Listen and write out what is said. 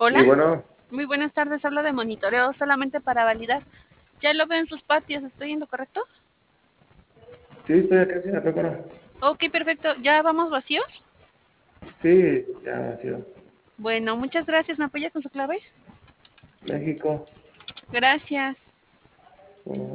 Hola, Sí, bueno, muy buenas tardes. Hablo de monitoreo solamente para validar. Ya lo veo en sus patios, ¿estoy en lo correcto? sí, estoy acá en la Pécora. Ok, perfecto. ¿Ya vamos vacíos? Sí, ya ha sido. Bueno, muchas gracias. ¿Me apoya con su clave? México. Gracias.